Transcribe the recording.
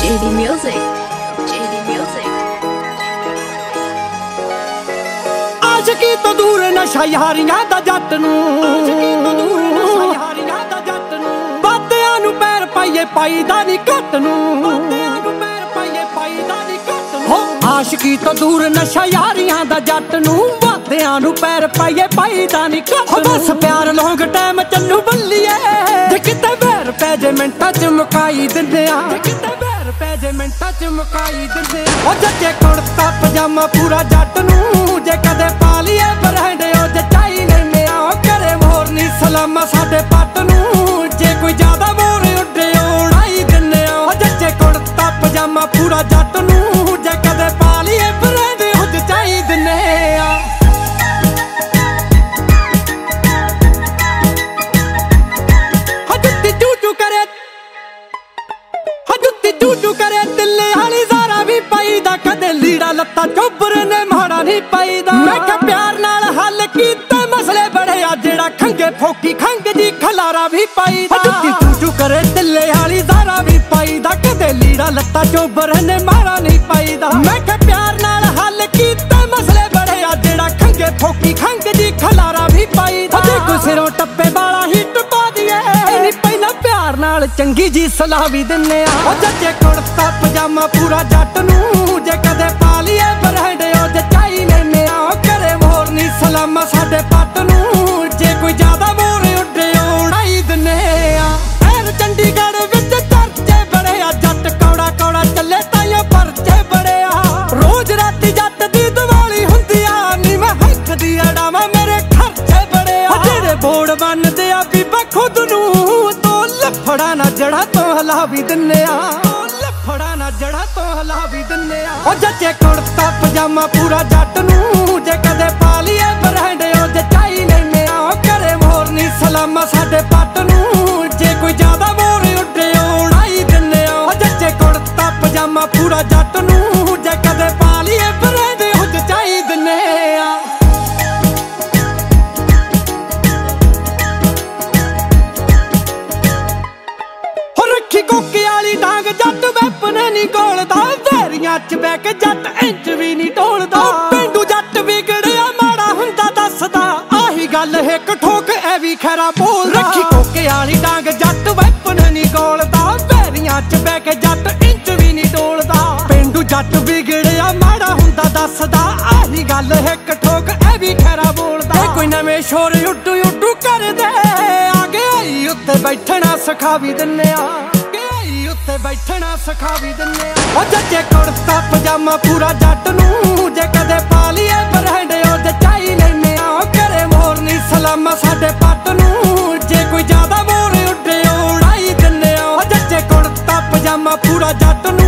JD Music, JD Music। आशिकी तो दूर नशा यारियां दा जट नूं, बातियां नूं पैर पाइए पाईदा नी घट नूं। आशिकी तो दूर नशा यारियां दा जट नूं, बातियां नूं पैर पाइए पाईदा नी घट नूं। बस प्यार लौंग टाइम चन्नू बल्लीए, जे किते बैर पै जे मिंटां च मुकाई दिंदे आ, पै जे मिंटां च मुकाई दिंदे आ। ओ जच्चे कुर्ता पजामा पूरा जट नूं, जे कदे पा लीए बरहंडे ओ जचाई लैने आ। ओ करे मोरनी सलामा साडे पट नूं, जे कोई ज्यादा मोर उड्डे उड़ाई दिंदे आ। ओ जच्चे कुर्ता पजामा पूरा जट नूं, जे कदे पा लीए बरहंडे ओ जचाई दिंदे आ। चू करे दिल्ले वाली ज़ारा भी पाईदा, कदे लीड़ा लत्ता चोबर ने माड़ा नहीं पाईदा। मैं क्या प्यार नाल हल कीते मसले बड़े आ, जेड़ा खंगे फोकी खंग जी खलारा भी पाईदा। चू करे दिल्ले वाली ज़ारा भी पाईदा, कदे लीड़ा लत्ता चोबर ने माड़ा नहीं पाईदा। मैं क्या प्यार नाल हल कीते मसले बड़े आ, जेड़ा खंगे फोकी खंग जी खलारा भी पाईदा। जे कोई सिरों टप्पे वाला ही टपा दिए, पहला प्यार नाल चंगी जी सलाह भी दिन्ने आ। ओ जच्चे कुर्ता पजामा पूरा जट नूं, जे कदे पा लीए बरहंडे ओ जचाई लैने आ। ओ करे मोरनी सलामा साडे पट नूं, जे कोई ज्यादा मोर उड्डे उड़ाई दिन्ने आ। ऐन चंडीगढ़ विच चर्चे बड़े आ, जट कौड़ा कौड़ा चले ताइयों परचे बड़े आ। रोज राती जट दी दिवाली हुंदी आ, नी मैं हक दी अड़ावां मेरे खर्चे बड़े आ। जेड़े बोर्ड बनदे आ बीबा खुद नूं, लफड़ा ना जड़ा तो हला भी दिन्ने आ, लफड़ा ना जड़ा तो हला भी दिन्ने आ। ओ जच्चे कुर्ता पजामा पूरा जट नूं, जे कदे पा लीए बरहंडे ओ जचाई लैने आ। ओ करे मोरनी सलामा साडे पट नूं, जे कोई ज्यादा मोर उड्डे उड़ाई दिन्ने आ। ओ जच्चे कुर्ता पजामा पूरा जट नूं, जे कदे पा लीए बरहंडे ओ जचाई दिन्ने आ। कोके वाली डांग जट वैपने नी गोलदा, वैरियां च बैठ के जट इंच भी नी टोलदा। पेंडू जट बिगड़िया माड़ा हुंदा दसदा, आही गल हिक ठोक ऐ भी खरा बोलदा। रखी कोके वाली डांग जट वैपने नी गोलदा, वैरियां च बैठ के जट इंच भी नी टोलदा। पेंडू जट बिगड़िया माड़ा हुंदा दसदा, आही गल हिक ठोक ऐ भी खरा बोलदा। कोई नवें शोर उड्डू उड्डू कर दे, आगे आई उत्ते बैठना सिखा भी दिन्ने आ, बैठना सिखा भी दिन्ने आ। ओ जच्चे कुर्ता पजामा पूरा जट नूं, जे कदे पा लीए बरहंडे ओ जचाई लैने आ। ओ करे मोरनी सलामा साडे पट नूं, जे कोई ज्यादा मोर उड्डे उड़ाई दिन्ने आ। ओ जच्चे कुर्ता पजामा पूरा जट